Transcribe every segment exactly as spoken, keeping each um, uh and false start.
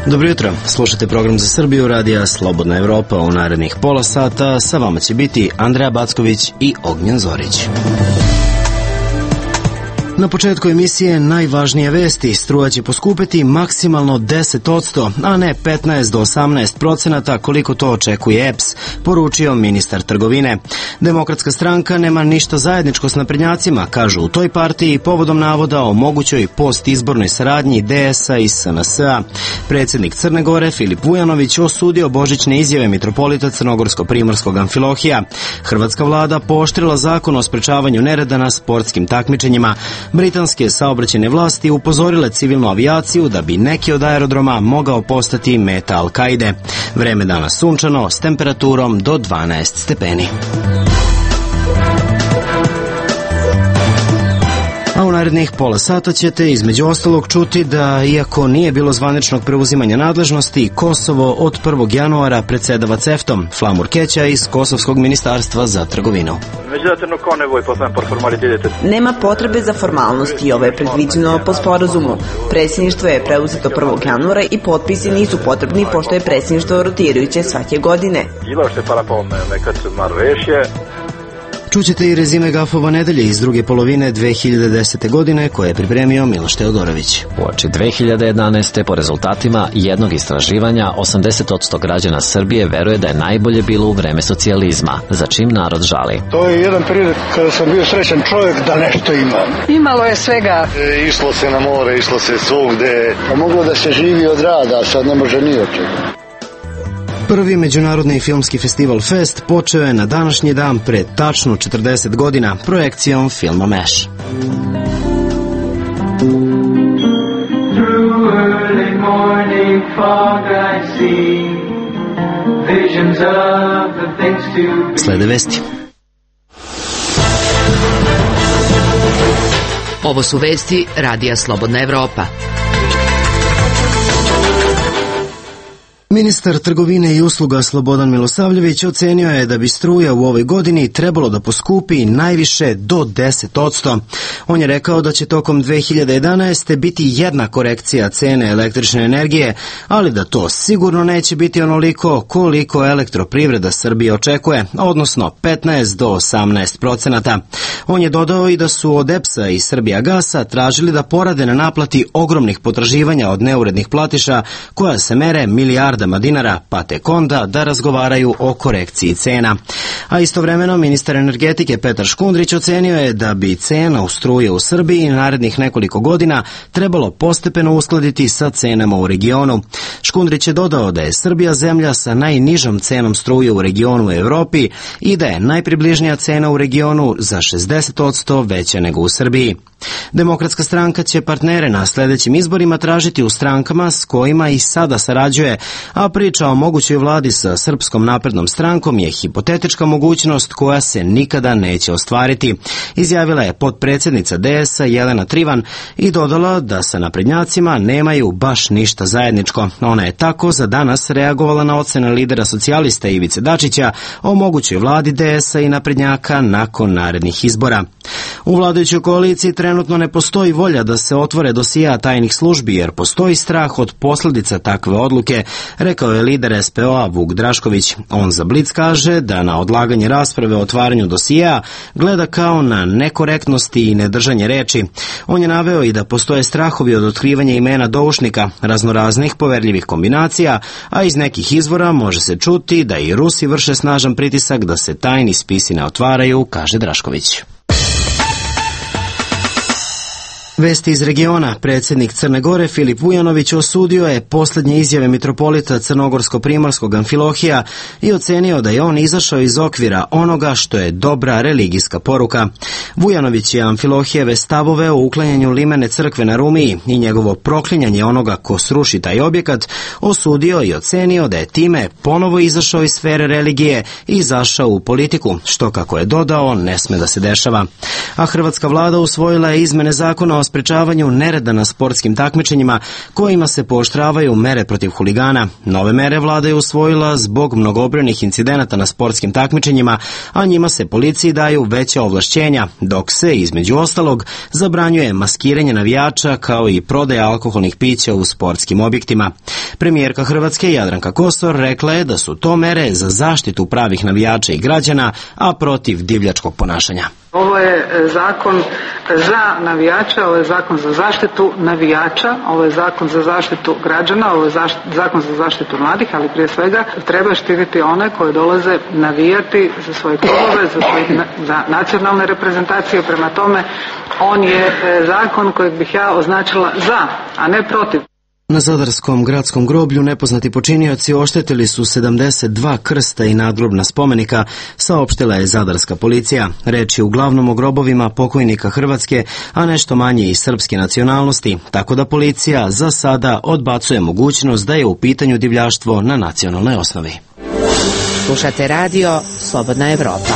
Dobro jutro, slušate program za Srbiju, radija Slobodna Evropa. U narednih pola sata sa vama će biti Andreja Backović i Ognjen Zorić. Na početku emisije najvažnije vesti: struja će poskupeti maksimalno deset posto, a ne petnaest do osamnaest procenata koliko to očekuje E P S, poručio ministar trgovine. Demokratska stranka nema ništa zajedničko s naprednjacima, kažu u toj partiji, povodom navoda o mogućoj postizbornoj saradnji D S-a i S N S-a. Predsjednik Crne Gore Filip Vujanović osudio božićne izjave mitropolita Crnogorsko-Primorskog Amfilohija. Hrvatska vlada pooštrila zakon o sprečavanju nereda na sportskim takmičenjima. Britanske saobraćajne vlasti upozorile civilnu avijaciju da bi neki od aerodroma mogao postati meta Al-Kaide. Vreme danas sunčano s temperaturom do dvanaest stepeni. A u narednih pola sata ćete između ostalog čuti da, iako nije bilo zvaničnog preuzimanja nadležnosti, Kosovo od prvog januara predsedava C E F T om. Flamur Keća iz Kosovskog ministarstva za trgovinu. Nema potrebe za formalnosti, ovo je predviđeno po sporazumu. Predsjedništvo je preuzeto prvog januara i potpisi nisu potrebni pošto je predsjedništvo rotirajuće svake godine. Čućete i rezime gafova nedelje iz druge polovine dve hiljade desete. godine koje je pripremio Miloš Teodorović. Uoči dve hiljade jedanaeste. po rezultatima jednog istraživanja osamdeset posto građana Srbije veruje da je najbolje bilo u vreme socijalizma, za čim narod žali. To je jedan period kada sam bio srećan čovjek da nešto imam. Imalo je svega. E, išlo se na more, išlo se svugde. A moglo da se živi od rada, a sad ne može ni od čega. Prvi međunarodni filmski festival Fest počeo je na današnji dan pre tačno četrdeset godina projekcijom filma Meš. Slede vesti. Ovo su vesti radija Slobodna Evropa. Ministar trgovine i usluga Slobodan Milosavljević ocenio je da bi struja u ovoj godini trebalo da poskupi najviše do deset posto. On je rekao da će tokom dve hiljade jedanaeste. biti jedna korekcija cene električne energije, ali da to sigurno neće biti onoliko koliko Elektroprivreda Srbije očekuje, odnosno petnaest do osamnaest procenata. On je dodao i da su od E P S-a i Srbijagasa tražili da porade na naplati ogromnih potraživanja od neurednih platiša koja se mere milijardama dinara, pa tek onda da razgovaraju o korekciji cena. A istovremeno ministar energetike Petar Škundrić ocenio je da bi cena u struje u Srbiji narednih nekoliko godina trebalo postepeno uskladiti sa cenama u regionu. Škundrić je dodao da je Srbija zemlja sa najnižom cenom struje u regionu u Evropi i da je najpribližnija cena u regionu za šezdeset posto veća nego u Srbiji. Demokratska stranka će partnere na sljedećim izborima tražiti u strankama s kojima i sada sarađuje, a priča o mogućoj vladi sa Srpskom naprednom strankom je hipotetička mogućnost koja se nikada neće ostvariti, izjavila je potpredsjednica D S-a Jelena Trivan i dodala da sa naprednjacima nemaju baš ništa zajedničko. Ona je tako za danas reagovala na ocene lidera socijalista Ivice Dačića o mogućoj vladi D S-a i naprednjaka nakon narednih izbora. U vladajućoj koaliciji trenutno ne postoji volja da se otvore dosija tajnih službi jer postoji strah od posljedica takve odluke, rekao je lider S P O-a Vuk Drašković. On za Blic kaže da na odlaganje rasprave o otvaranju dosija gleda kao na nekorektnosti i nedržanje reči. On je naveo i da postoje strahovi od otkrivanja imena doušnika, raznoraznih poverljivih kombinacija, a iz nekih izvora može se čuti da i Rusi vrše snažan pritisak da se tajni spisi ne otvaraju, kaže Drašković. Vesti iz regiona. Predsjednik Crne Gore Filip Vujanović osudio je posljednje izjave mitropolita Crnogorsko-Primorskog Amfilohija i ocenio da je on izašao iz okvira onoga što je dobra religijska poruka. Vujanović je Amfilohijeve stavove o uklanjanju limene crkve na Rumiji i njegovo proklinjanje onoga ko sruši taj objekat osudio i ocenio da je time ponovo izašao iz sfere religije i izašao u politiku, što, kako je dodao, ne sme da se dešava. A hrvatska vlada usvojila je izmene zakona o sprečavanju nereda na sportskim takmičenjima kojima se pooštravaju mere protiv huligana. Nove mere vlada je usvojila zbog mnogobrojnih incidenata na sportskim takmičenjima, a njima se policiji daju veća ovlašćenja, dok se, između ostalog, zabranjuje maskiranje navijača kao i prodaja alkoholnih pića u sportskim objektima. Premijerka Hrvatske Jadranka Kosor rekla je da su to mere za zaštitu pravih navijača i građana, a protiv divljačkog ponašanja. Ovo je zakon za navijača, ovo je zakon za zaštitu navijača, ovo je zakon za zaštitu građana, ovo je zakon za zaštitu mladih, ali prije svega treba štititi one koji dolaze navijati za svoje klubove, za, svoje, za nacionalne reprezentacije. Prema tome, on je zakon kojeg bih ja označila za, a ne protiv. Na Zadarskom gradskom groblju nepoznati počinioci oštetili su sedamdeset dva krsta i nadgrobna spomenika, saopštila je zadarska policija. Reč je uglavnom o grobovima pokojnika Hrvatske, a nešto manje i srpske nacionalnosti, tako da policija za sada odbacuje mogućnost da je u pitanju divljaštvo na nacionalnoj osnovi. Slušate radio Slobodna Evropa.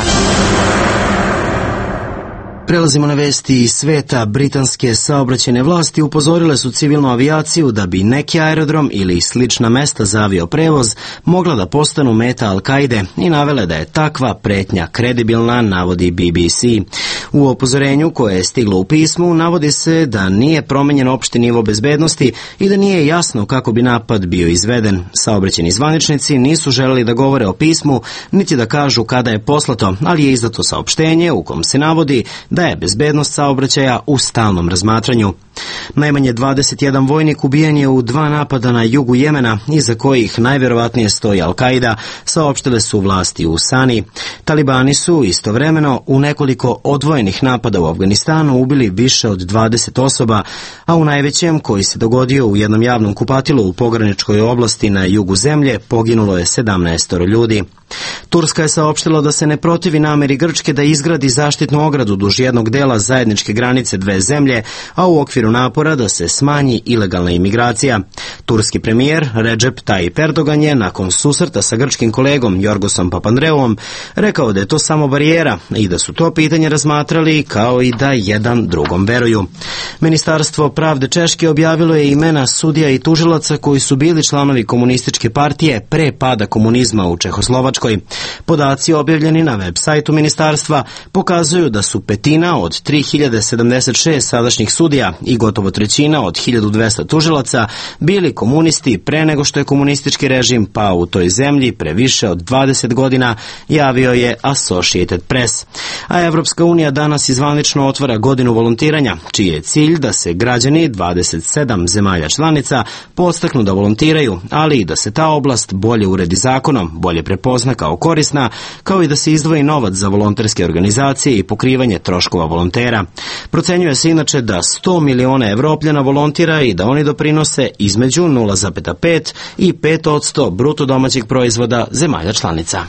Prelazimo na vesti iz sveta. Britanske saobraćajne vlasti upozorile su civilnu avijaciju da bi neki aerodrom ili slična mesta za avioprevoz mogla da postanu meta Al-Kaide i navele da je takva pretnja kredibilna, navodi B B C. U upozorenju koje je stiglo u pismu navodi se da nije promenjen opšti nivo bezbednosti i da nije jasno kako bi napad bio izveden. Saobraćajni zvaničnici nisu želeli da govore o pismu, niti da kažu kada je poslato, ali je izdato saopštenje u kom se navodi da je bezbednost saobraćaja u stalnom razmatranju. Najmanje dvadeset jedan vojnik ubijen je u dva napada na jugu Jemena, iza kojih najverovatnije stoji Al-Kaida, saopštile su vlasti u Sani. Talibani su istovremeno u nekoliko odvojenih napada u Afganistanu ubili više od dvadeset osoba, a u najvećem, koji se dogodio u jednom javnom kupatilu u pograničkoj oblasti na jugu zemlje, poginulo je sedamnaest ljudi. Turska je saopštila da se ne protivi nameri Grčke da izgradi zaštitnu ogradu duž jednog dela zajedničke granice dve zemlje, a u okviru napora da se smanji ilegalna imigracija. Turski premijer Recep Tayyip Erdogan je nakon susreta sa grčkim kolegom Jorgosom Papandreouom rekao da je to samo barijera i da su to pitanje razmatrali kao i da jedan drugom veruju. Ministarstvo pravde Češke objavilo je imena sudija i tužilaca koji su bili članovi komunističke partije pre pada komunizma u Čehoslovačkoj. Podaci objavljeni na web sajtu ministarstva pokazuju da su petina od tri hiljade sedamdeset šest sadašnjih sudija i gotovo trećina od hiljadu dvesta tužilaca bili komunisti pre nego što je komunistički režim pao u toj zemlji pre više od dvadeset godina, javio je Associated Press. A Evropska unija danas izvanično otvara godinu volontiranja, čiji je cilj da se građani dvadeset sedam zemalja članica podstaknu da volontiraju, ali i da se ta oblast bolje uredi zakonom, bolje prepozna kao korisna, kao i da se izdvoji novac za volonterske organizacije i pokrivanje troškova volontera. Procenjuje se inače da sto miliona Evropljana volontira i da oni doprinose između nula zarez pet i pet posto bruto domaćeg proizvoda zemalja članica.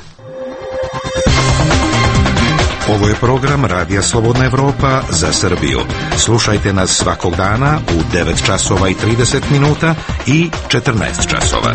Ovo je program Radija Slobodna Evropa za Srbiju. Slušajte nas svakog dana u devet časova i trideset minuta i četrnaest časova.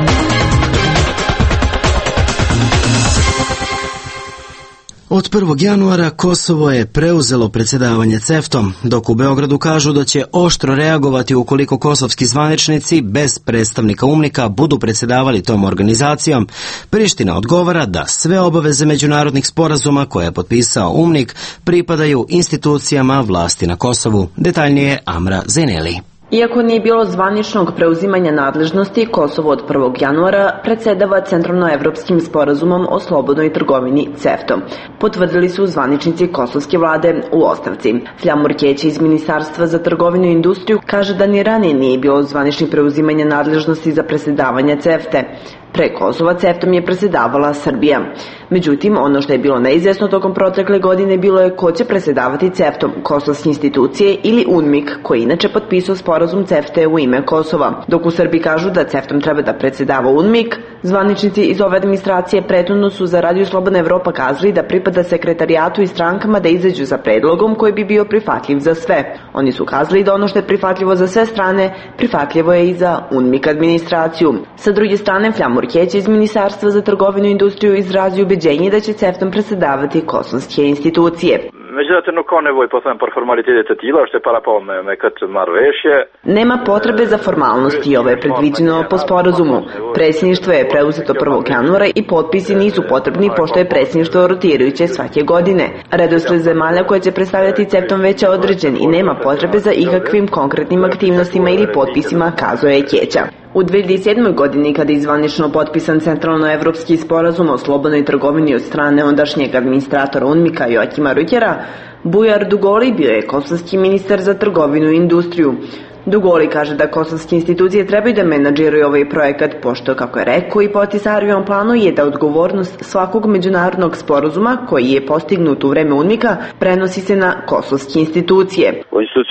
Od prvog januara Kosovo je preuzelo predsjedavanje CEFTA-om, dok u Beogradu kažu da će oštro reagovati ukoliko kosovski zvaničnici bez predstavnika UNMIK-a budu predsjedavali tom organizacijom. Priština odgovara da sve obaveze međunarodnih sporazuma koje je potpisao UNMIK pripadaju institucijama vlasti na Kosovu. Detaljnije Amra Zeneli. Iako nije bilo zvaničnog preuzimanja nadležnosti, Kosovo od prvog januara predsjedava Centralnoevropskim sporazumom o slobodnoj trgovini CEFTA. Potvrdili su zvaničnici kosovske vlade u ostavci. Fljamur Keći iz Ministarstva za trgovinu i industriju kaže da ni ranije nije bilo zvaničnih preuzimanja nadležnosti za predsjedavanje CEFTA. Pre Kosova CEFTA-om je predsjedavala Srbija. Međutim, ono što je bilo neizvjesno tokom protekle godine bilo je ko će predsjedavati CEFTA-om, kosovske institucije ili UNMIK, koji inače potpisao sporazum CEFTA u ime Kosova. Dok u Srbiji kažu da CEFTA-om treba da predsjedava UNMIK, zvaničnici iz ove administracije prethodno su za Radio Slobodna Evropa kazali da pripada sekretarijatu i strankama da izađu za predlogom koji bi bio prihvatljiv za sve. Oni su kazali da ono što je prihvatljivo za sve strane, prihvatljivo je i za UNMIK administraciju. Sa druge strane, Fljamur Keći iz Ministarstva za trgovinu i industriju izrazio ubeđenje da će CEFTA-om predsjedavati kosovske institucije. Međunarodno konevoj posebno per formalitete tila, što je parapom mekat marvešje. Nema potrebe za formalnosti, ovo je predviđeno po sporazumu. Predsjedništvo je preuzeto prvog januara i potpisi nisu potrebni pošto je predsjedništvo rotirajuće svake godine. Redosled zemalja koje će predstavljati CEFTA već je određen i nema potrebe za ikakvim konkretnim aktivnostima ili potpisima, kazao je Keća. U dve hiljade sedmoj. godini, kada je zvanično potpisan centralnoevropski sporazum o slobodnoj trgovini od strane ondašnjeg administratora UNMIK-a Joakima Rutjera, Bujar Dugoli bio je kosovski ministar za trgovinu i industriju. Dugoli kaže da kosovske institucije trebaju da menadžiraju ovaj projekat, pošto, kako je rekao, i po Ahtisarijevom planu je da odgovornost svakog međunarodnog sporazuma koji je postignut u vreme UNMIK-a prenosi se na kosovske institucije.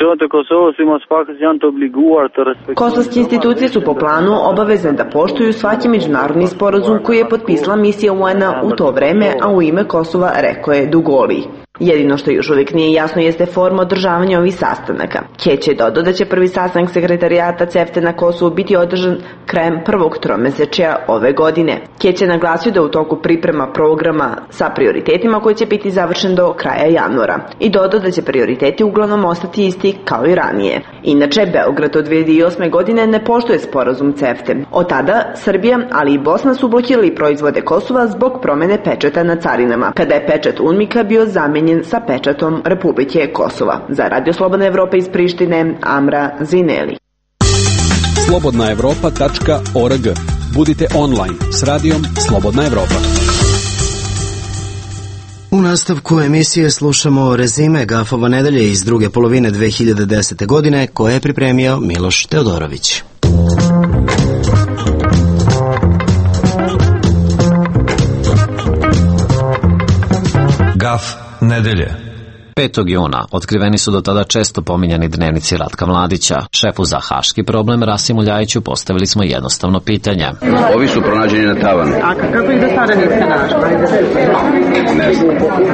Kosovske institucije su po planu obavezne da poštuju svaki međunarodni sporazum koji je potpisala misija U N-a u to vreme, a u ime Kosova, rekao je Dugoli. Jedino što još uvijek nije jasno jeste forma održavanja ovih sastanaka. Keć je dodao da će prvi sastanak sekretarijata CEFTA na Kosovu biti održan krajem prvog tromesečja ove godine. Keć je naglasio da u toku priprema programa sa prioritetima koji će biti završen do kraja januara i dodao da će prioriteti uglavnom ostati isti kao i ranije. Inače, Beograd od dve hiljade osme. godine ne poštuje sporazum CEFTA. Od tada Srbija, ali i Bosna su blokirali proizvode Kosova zbog promene pečata na carinama, kada je pečat UNMIK-a bio zamenjen sa pečatom Republike Kosova. Za Radio Slobodna Evropa iz Prištine, Amra Zineli. slobodna evropa tačka org. Budite online s radijom Slobodna Evropa. U nastavku emisije slušamo rezime Gafova nedelje iz druge polovine dve hiljade desete. godine koje je pripremio Miloš Teodorović. Gaf nedelje. petog juna otkriveni su do tada često pominjani dnevnici Ratka Mladića. Šefu za haški problem Rasimu Ljajiću postavili smo jednostavno pitanje. Ovi su pronađeni na tavanu. A kako ih do sada niste našli? Ne znam.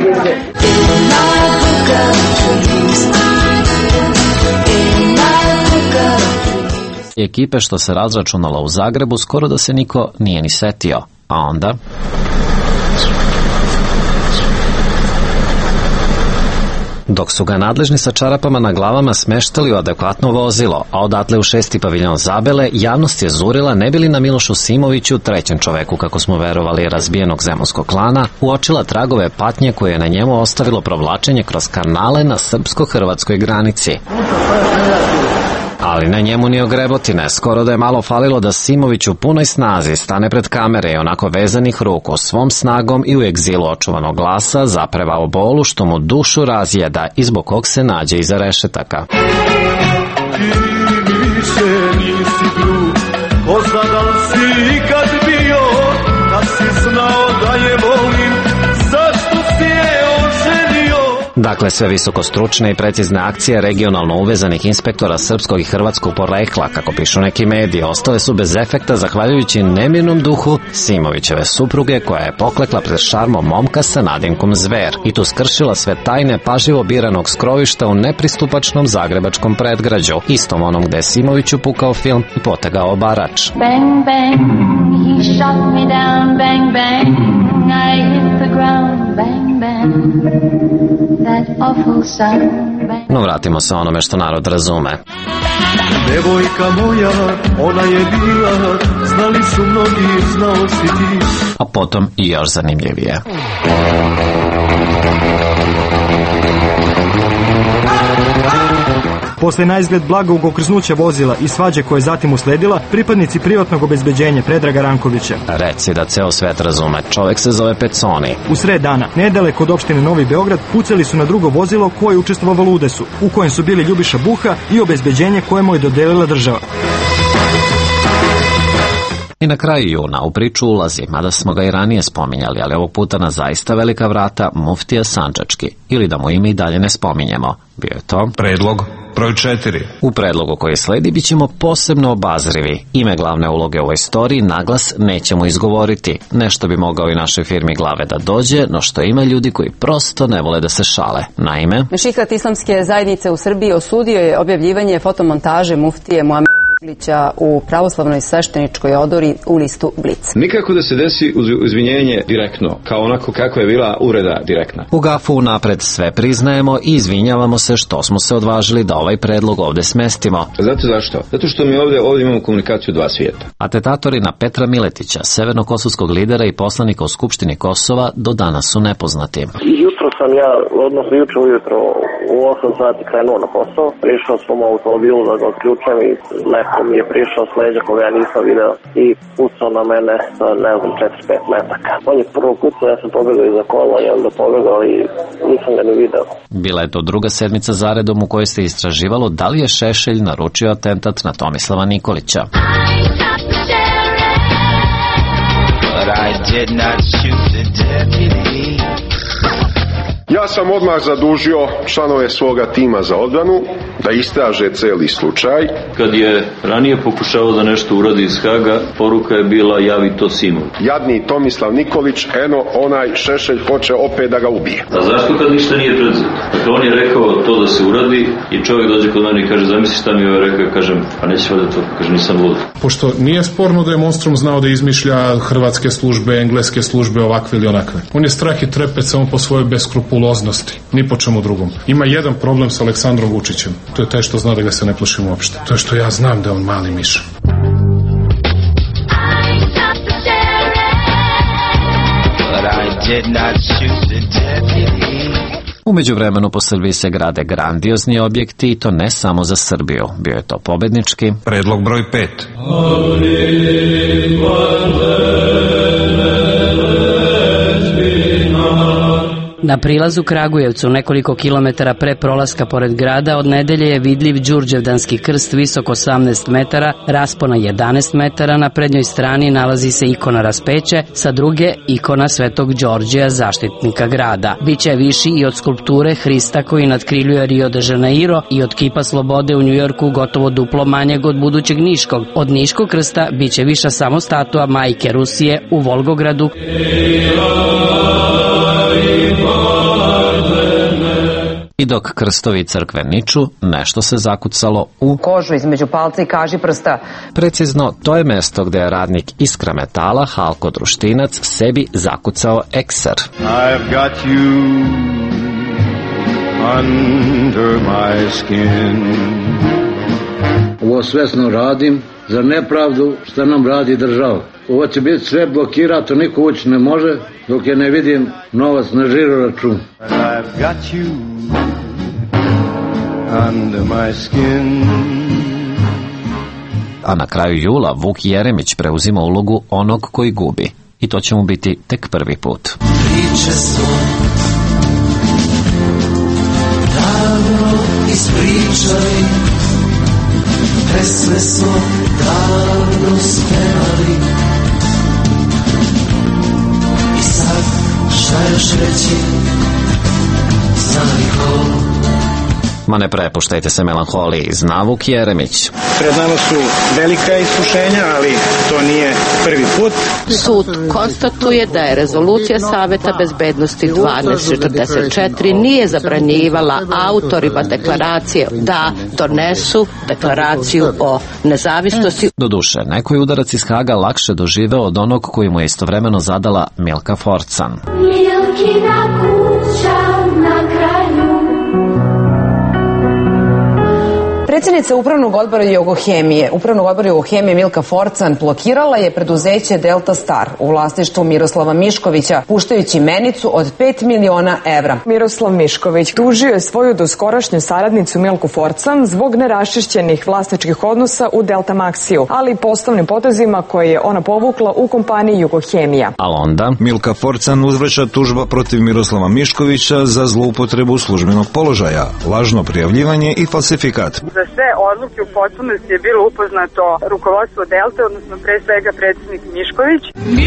Ekipe što se razračunala u Zagrebu skoro da se niko nije ni setio. A onda... Dok su ga nadležni sa čarapama na glavama smeštali u adekvatno vozilo, a odatle u šesti paviljon Zabele, javnost je zurila ne bili na Milošu Simoviću, trećem čoveku, kako smo verovali, razbijenog zemunskog klana, uočila tragove patnje koje je na njemu ostavilo provlačenje kroz kanale na srpsko-hrvatskoj granici. Ali na njemu ni ogrebotine, skoro da je malo falilo da Simović u punoj snazi stane pred kamere i onako vezanih ruku svom snagom i u egzilu očuvanog glasa zaprevao bolu što mu dušu razjeda i zbog kog se nađe iza rešetaka. Ti više nisi drug, ko zna da li si ikad bio, kad si znao da je volim, zašto si je oženio? Dakle, sve visoko stručne i precizne akcije regionalno uvezanih inspektora srpskog i hrvatskog porekla, kako pišu neki mediji, ostale su bez efekta zahvaljujući nemirnom duhu Simovićeve supruge, koja je poklekla pred šarmom momka sa nadimkom Zver i tu skršila sve tajne pažljivo biranog skrovišta u nepristupačnom zagrebačkom predgrađu, istom onom gde je Simoviću pukao film i potegao barač. Bang, bang, he shot me down, bang, bang, I hit the ground, bang, bang. No, vratimo se onome što narod razume. Devojka moja, ona je bila, znali su mnogi, znao si ti. A potom i još zanimljivije. Posle naizgled blagog okrznuća vozila i svađe koje je zatim usledila, pripadnici privatnog obezbeđenja Predraga Rankovića. Reci da ceo svet razume, čovek se zove Peconi. U sred dana, nedaleko od opštine Novi Beograd, pucali su na drugo vozilo koje je učestvovalo u udesu, u kojem su bili Ljubiša Buha i obezbeđenje koje mu je dodelila država. I na kraju juna u priču ulazi, mada smo ga i ranije spominjali, ali ovog puta na zaista velika vrata, muftija Sandžački, ili da mu ime i dalje ne spominjemo. Bio je to predlog broj četiri. U predlogu koji sledi bit ćemo posebno obazrivi. Ime glavne uloge u ovoj istoriji naglas nećemo izgovoriti. Nešto bi mogao i našoj firmi glave da dođe, no što ima ljudi koji prosto ne vole da se šale. Naime, Mešihat islamske zajednice u Srbiji osudio je objavljivanje fotomontaže muftije Muhameda U pravoslavnoj svešteničkoj odori u listu Blic. Nikako da se desi uz izvinjenje direktno, kao onako kako je bila uvreda direktna. U Gafu napred sve priznajemo i izvinjavamo se što smo se odvažili da ovaj predlog ovde smestimo. Znate zašto? Zato što mi ovde, ovde imamo komunikaciju dva svijeta. Atentatori na Petra Miletića, severnokosovskog lidera i poslanika u Skupštini Kosova, do danas su nepoznati. Jutro sam ja, odnosno juče ujutro u osam sati krenuo na posao, prišao sam u automobilu da ga odključem i neko mi je prišao s leđa koga ja nisam video i pucao na mene sa ne znam četiri pet metaka. On je prvo pucao, ja sam pobegao iza kola i onda pobegao i nisam ga ni video. Bila je to druga sedmica zaredom u kojoj se istraživalo da li je Šešelj naručio atentat na Tomislava Nikolića. But I did not shoot the deputy. Ja sam odmah zadužio članove svoga tima za odbranu da istraže celi slučaj. Kad je ranije pokušao da nešto uradi iz Haga, poruka je bila javi to sinu. Jadni Tomislav Nikolić, eno onaj Šešelj hoće opet da ga ubije. A zašto kad ništa nije predzeto? Dakle, on je rekao to da se uradi i čovjek dođe kod mene i kaže zamisli šta mi je ovaj rekao, kažem pa neće valjda to, kaže nisam lud. Pošto nije sporno da je Monstrum znao da izmišlja hrvatske službe, engleske službe, ovakve ili onakve. On je strah i trepet samo po svojoj beskrupuloznosti, ni po čemu drugom. Ima jedan problem sa Aleksandrom Vučićem. To je taj što zna da ga se ne plašim uopšte. To je što ja znam da je on mali miš. U međuvremenu po Srbiji se grade grandiozni objekti i to ne samo za Srbiju. Bio je to pobednički predlog broj pet. Na prilazu Kragujevcu, nekoliko kilometara pre prolaska pored grada, od nedelje je vidljiv Đurđevdanski krst visok osamnaest metara, raspona jedanaest metara, na prednjoj strani nalazi se ikona raspeće, sa druge ikona Svetog Đorđeja, zaštitnika grada. Biće viši i od skulpture Hrista koji nadkriljuje Rio de Janeiro i od kipa slobode u Njujorku gotovo duplo manjeg od budućeg Niškog. Od Niškog krsta biće viša samo statua Majke Rusije u Volgogradu. I dok krstovi crkve niču, nešto se zakucalo u kožu između palca i kažiprsta. Precizno, to je mesto gde je radnik Iskra metala, Halko Društinac, sebi zakucao ekser. I've got you under my skin. Ovo svesno radim za nepravdu što nam radi država. Ovo će biti sve blokirato, niko ući ne može dok je ne vidim novac na žiro račun. I've got you under my skin. A na kraju jula Vuk Jeremić preuzima ulogu onog koji gubi. I to će mu biti tek prvi put. Priče su davno ispričali, pesme smo davno spevali. I sad šta još reći, zaliko. Ma ne prepuštajte se melanholiji, zna Vuk Jeremić. Pred nama su velika iskušenja, ali to nije prvi put. Sud konstatuje da je rezolucija Saveta bezbednosti dvanaest četrdeset četiri nije zabranjivala autorima deklaracije da donesu deklaraciju o nezavisnosti. Doduše, neko je udarac iz Haga lakše doživeo od onog koji mu je istovremeno zadala Milka Forcan. Milkina kuća na kraju. Predsjednica Upravnog odbora Jugohemije, Upravnog odbora Jugohemije Milka Forcan blokirala je preduzeće Delta Star u vlasništvu Miroslava Miškovića, puštajući menicu od pet miliona evra. Miroslav Mišković tužio je svoju doskorašnju saradnicu Milku Forcan zbog neraščišćenih vlasničkih odnosa u Delta Maxiju, ali i poslovnim potezima koje je ona povukla u kompaniji Jugohemija. A onda Milka Forcan uzvraća tužba protiv Miroslava Miškovića za zloupotrebu službenog položaja, lažno prijavljivanje i falsifikat. Za sve odluke u potpunosti je bilo upoznato rukovodstvo Delte, odnosno pre svega predsjednik Mišković.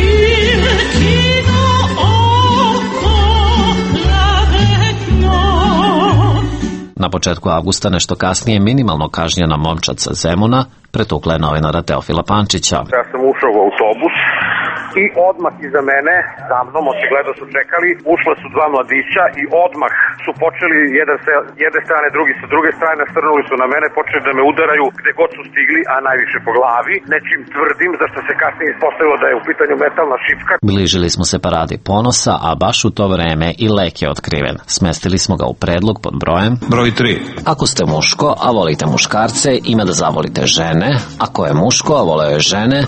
Na početku avgusta, nešto kasnije, minimalno kažnjena momčad sa Zemuna pretukla je novinara Teofila Pančića. Ja sam ušao u autobus i odmah iza mene, za mnom, očigledno su čekali, ušle su dva mladića i odmah su počeli jedan sa jedne strane, drugi sa druge strane, nastrnuli su na mene, počeli da me udaraju gde god su stigli, a najviše po glavi, nečim tvrdim, za što se kasnije ispostavilo da je u pitanju metalna šipka. Bližili smo se paradi Ponosa, a baš u to vreme i lek je otkriven. Smestili smo ga u predlog pod brojem broj tri. Ako ste muško, a volite muškarce, ima da zavolite žene. Ako je muško, a voleo je žene,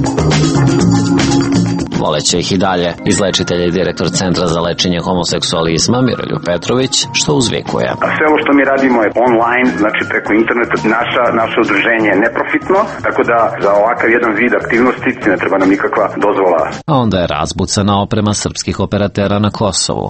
voleće ih i dalje. Izlečitelj i direktor Centra za lečenje homoseksualizma Miroljub Petrović, što uzvikuje. Sve ovo što mi radimo je online, znači preko interneta. Naša, naše udruženje je neprofitno, tako da za ovakav jedan vid aktivnosti ne treba nam nikakva dozvola. A onda je razbucana oprema srpskih operatera na Kosovu.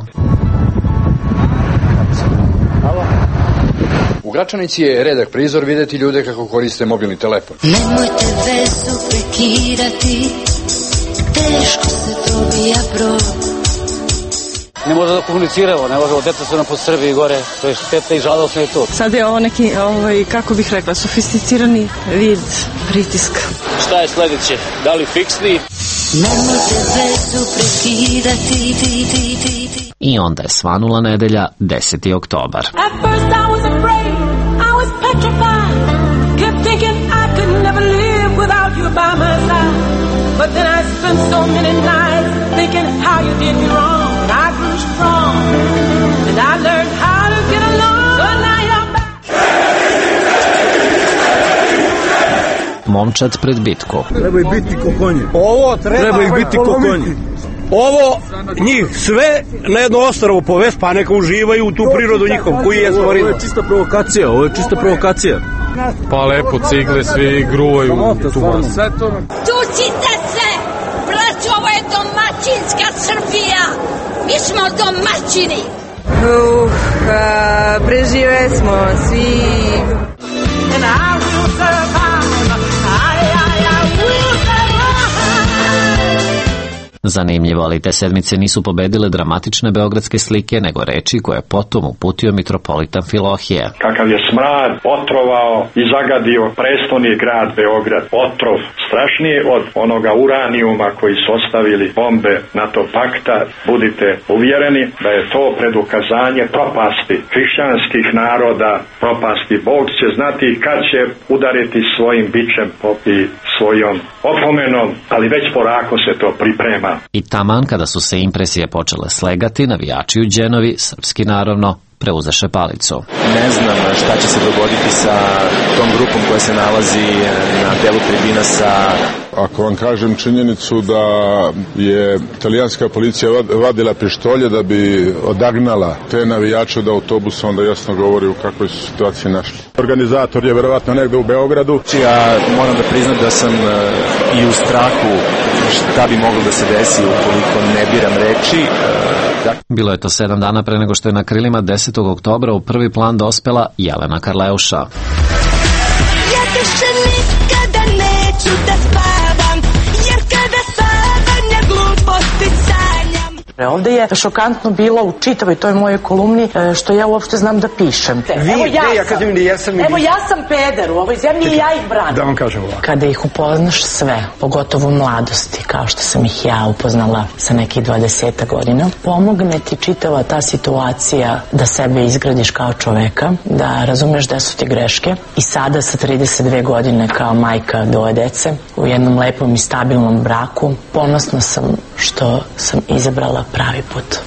U Gračanici je redak prizor videti ljude kako koriste mobilni telefon. Nemojte vezu prekidati, teško se dobija brod. Ne može da komuniciramo, ne možemo, deca su nam po Srbiji gore, to je šteta i žalostno je to. Sad je ovo neki, ovaj, kako bih rekla, sofisticirani vid pritiska. Šta je sledeće? Da li fiksni? Nemojte vezu prekidati, ti, ti, ti, ti. I onda je svanula nedelja, deseti oktobar. At first I was afraid, I was petrified, kept thinking I could never live without you by my side. But then I spent so many nights thinking how you did me wrong. And I grew strong, and I learned how to get along. So now you're back. Momčad pred bitku. Treba ih biti ko konji. Ovo treba, treba ih biti ko konji. Ovo njih sve na jedno ostrvo povest, pa neka uživaju u tu prirodu njihov koji je stvorio. Ovo je čista provokacija, ovo je čista provokacija. Pa lepo cigle svi gruvaju tu masu. Tucite se, braćo, ovo je domaćinska Srbija. Mi smo domaćini. Uh, uh, prežive smo svi. And I will survive. I, I, I will survive. Zanimljivo, ali te sedmice nisu pobedile dramatične beogradske slike, nego reči koje je potom uputio mitropolitan Filohije. Kakav je smrad otrovao i zagadio prestoni grad Beograd. Otrov strašniji od onoga uranijuma koji su ostavili bombe NATO pakta. Budite uvjereni da je to predukazanje propasti hrišćanskih naroda, propasti. Bog će znati kad će udariti svojim bičem i svojom opomenom, ali već porako se to priprema. I taman kada su se impresije počele slegati, navijači u Đenovi, srpski naravno, preuzeše palicu. Ne znam šta će se dogoditi sa tom grupom koja se nalazi na delu tribina sa... Ako vam kažem činjenicu da je italijanska policija vadila pištolje da bi odagnala te navijače od autobusa, onda jasno govori u kakvoj su situaciji našli. Organizator je verovatno negde u Beogradu. Ja moram da priznam da sam i u strahu šta bi moglo da se desi ukoliko ne biram reči. Bilo je to sedam dana pre nego što je na krilima desetog oktobra u prvi plan dospela Jelena Karleuša. Ja više nikada neću da spavam, jer kada spavanja gluposti sanjam. Ovde je šokantno bilo u čitavoj toj mojoj kolumni što ja uopšte znam da pišem. Vi, evo ja, ja sam, ja sam, evo ja sam peder u ovoj zemlji i ja ih branim. Da vam kažem ovako. Kada ih upoznaš sve, pogotovo u mladosti, kao što sam ih ja upoznala sa nekih dvadeseta godina, pomogne ti čitava ta situacija da sebe izgradiš kao čoveka, da razumeš gde su ti greške. I sada sa trideset dve godine kao majka dvoje dece, u jednom lepom i stabilnom braku, ponosna sam što sam izabrala pravi put.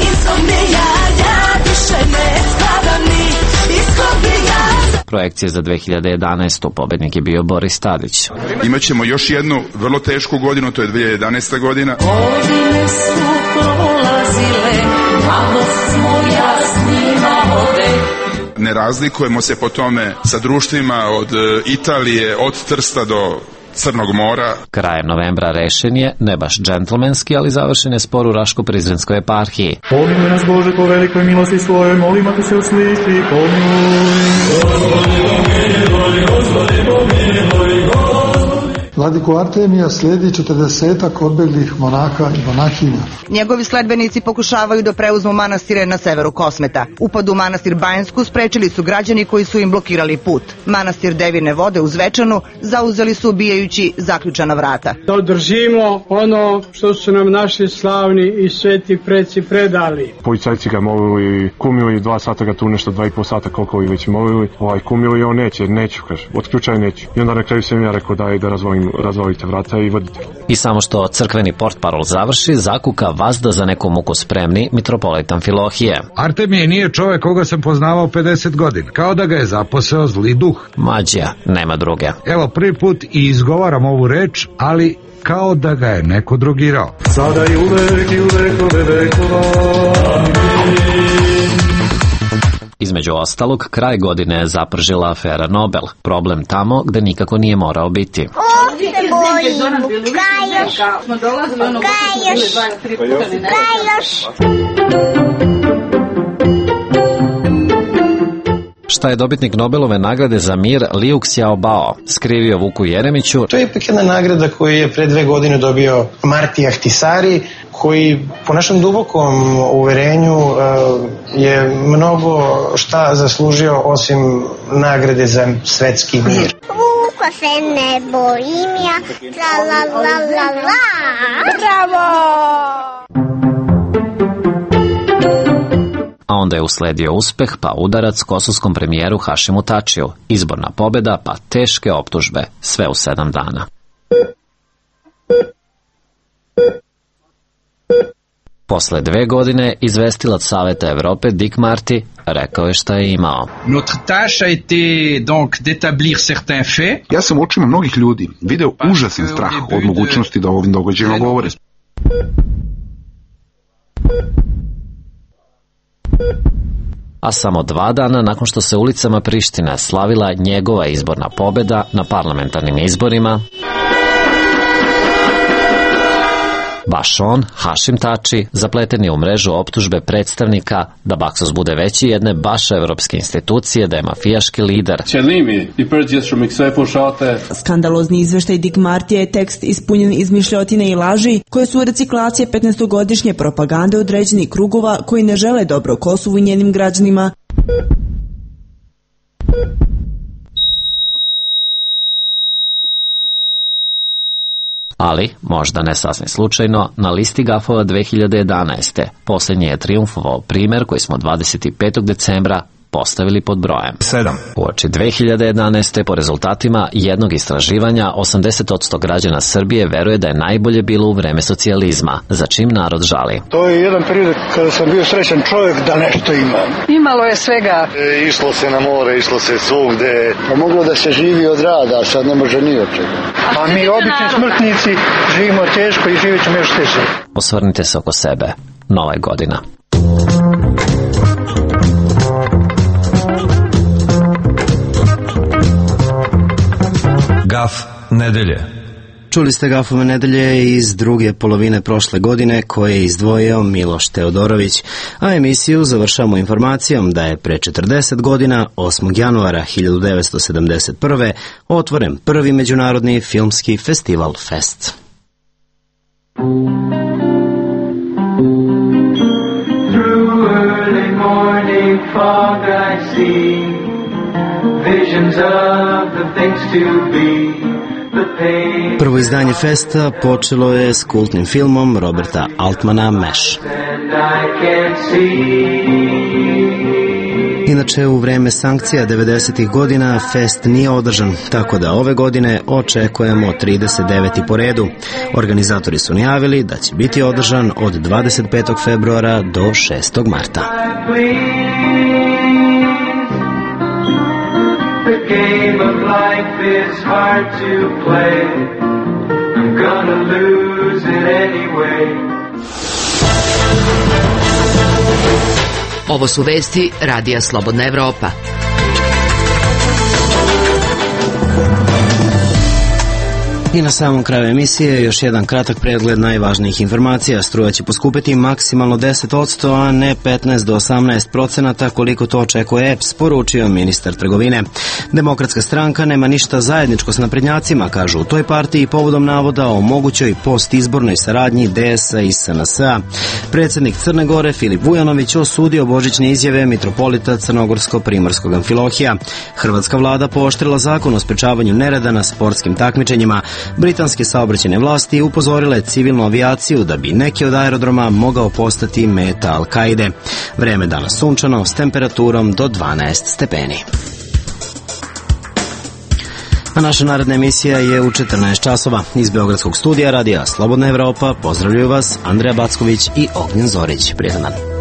Projekcije za dve hiljade jedanaestu. pobednik je bio Boris Tadić. Imaćemo još jednu vrlo tešku godinu, to je dve hiljade jedanaesta godina. Godine su prolazile, malo smo jasnima ove. Ne razlikujemo se po tome sa društvima od Italije, od Trsta do Crnog mora. Krajem novembra rešen je, ne baš džentlmenski, ali završen je spor u Raško-Prizrenskoj eparhiji. Pomiluj nas Bože po velikoj milosti svojoj, molimo te se usliši, pomiluj. Gospodi pomiluj, Gospodi pomiluj, Gospodi. Vladiku Artemija slijedi četrdesetak odbeglih monaka i monahinja. Njegovi sledbenici pokušavaju da preuzmu manastire na severu Kosmeta. Upad u manastir Banjsku sprečili su građani koji su im blokirali put. Manastir Devine vode u Zvečanu zauzeli su ubijajući zaključana vrata. Da održimo ono što su nam naši slavni i sveti preci predali. Policajci ga molili, kumili, dva sata ga tu nešto, dva i pol sata koliko ih već molili, ovaj, kumili, on neće, neću, kaže, otključaj neću. I onda na kraju sam ja rekao daj da razvolim, razvolite vrata i vodite. I samo što crkveni portparol završi, zakuka vazda za neku muku spremni mitropolit Amfilohije. Artemije nije čovek koga sam poznavao pedeset godina, kao da ga je zaposeo zli duh. Mađija, nema druge. Evo prvi put i izgovaram ovu reč, ali kao da ga je neko drogirao. Sada i uvek i uvek ove vekova. Između ostalog, kraj godine je zapržila afera Nobel. Problem tamo gde nikako nije morao biti. Ovdje bojim, kajoš, kajoš, kajoš. Šta je dobitnik Nobelove nagrade za mir Liu Xiaobao skrivio Vuku Jeremiću? To je ipak jedna nagrada koju je pre dve godine dobio Marti Ahtisari, koji po našem dubokom uverenju je mnogo šta zaslužio osim nagrade za svetski mir. Vuka se ne bojim ja, la la la la la, bravo! A onda je usledio uspeh, pa udarac kosovskom premijeru Hašimu Tačiju, izborna pobjeda, pa teške optužbe, sve u sedam dana. Posle dve godine, izvestilac Saveta Evrope Dick Marty rekao je šta je imao. Notre tâche a été donc d'établir certains faits. Ja sam u očima mnogih ljudi video užasan strah od mogućnosti da o ovim događajima govore. A samo dva dana nakon što se ulicama Prištine slavila njegova izborna pobjeda na parlamentarnim izborima, baš on, Hašim Tači, zapleten je u mrežu optužbe predstavnika da Baksos bude veći jedne baš evropske institucije, da je mafijaški lider. Skandalozni izveštaj Dick Marty je tekst ispunjen izmišljotine i laži koje su reciklacije petnaestogodišnje propagande određenih krugova koji ne žele dobro Kosovu i njenim građanima. Ali, možda ne sasvim slučajno, na listi gafova dve hiljade jedanaeste posljednji je triumfovao primer koji smo dvadeset petog decembra postavili pod brojem sedam. Uoči dve hiljade jedanaeste po rezultatima jednog istraživanja osamdeset posto građana Srbije veruje da je najbolje bilo u vreme socijalizma, za čim narod žali. To je jedan period kada sam bio srećan čovjek da nešto imam. Imalo je svega. E, išlo se na more, išlo se svugde. Pa moglo da se živi od rada, a sad ne može ni od čega. A mi obični smrtnici živimo teško i živjet ćemo još teže. Osvrnite se oko sebe. Nova je godina. Gaf nedelje. Čuli ste gafove nedelje iz druge polovine prošle godine koje je izdvojio Miloš Teodorović, a emisiju završamo informacijom da je pre četrdeset godina, osmog januara hiljadu devetsto sedamdeset prve. otvoren prvi međunarodni filmski festival Fest. Through early morning fog I see visions of the things to be. Prvo izdanje Festa počelo je s kultnim filmom Roberta Altmana Mesh. Inače, u vreme sankcija devedesetih godina Fest nije održan, tako da ove godine očekujemo trideset deveti po redu. Organizatori su najavili da će biti održan od dvadeset petog februara do šestog marta. The game of life is hard to play. I'm gonna lose it anyway. Ovo su vesti Radija Slobodna Evropa. I na samom kraju emisije još jedan kratak pregled najvažnijih informacija. Struja će poskupiti maksimalno deset posto, a ne petnaest do osamnaest procenata koliko to očekuje E P S, poručio ministar trgovine. Demokratska stranka nema ništa zajedničko s naprednjacima, kažu u toj partiji povodom navoda o mogućoj postizbornoj saradnji D S-a i S N S-a. Predsjednik Crne Gore Filip Vujanović osudio božićne izjave mitropolita Crnogorsko-Primorskog Amfilohija. Hrvatska vlada pooštrila zakon o sprečavanju nereda na sportskim takmičenjima. Britanske saobraćajne vlasti upozorile civilnu avijaciju da bi neki od aerodroma mogao postati meta Al-Kaide. Vreme danas sunčano s temperaturom do dvanaest stepeni. A naša naredna emisija je u četrnaest časova. Iz Beogradskog studija radija Slobodna Evropa pozdravljaju vas Andreja Backović i Ognjen Zorić. Prijatan dan.